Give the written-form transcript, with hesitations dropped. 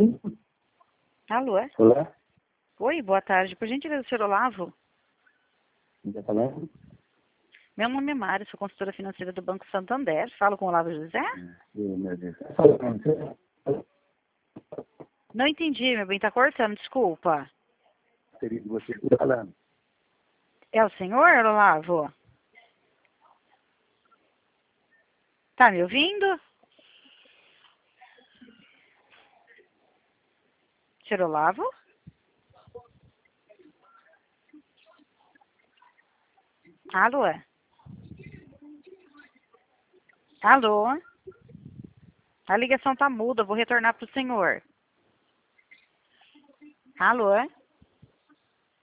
Alô? Olá, Oi, boa tarde. Por gentileza, senhor Olavo? quem está falando? Meu nome é Mário, sou consultora financeira do Banco Santander. Falo com o Olavo José? Meu Deus. Falando, Não entendi, meu bem, tá cortando, desculpa. querido, você está falando. É o senhor, Olavo? Tá me ouvindo? Senhor Olavo? Alô? Alô? A ligação tá muda, vou retornar pro senhor. Alô?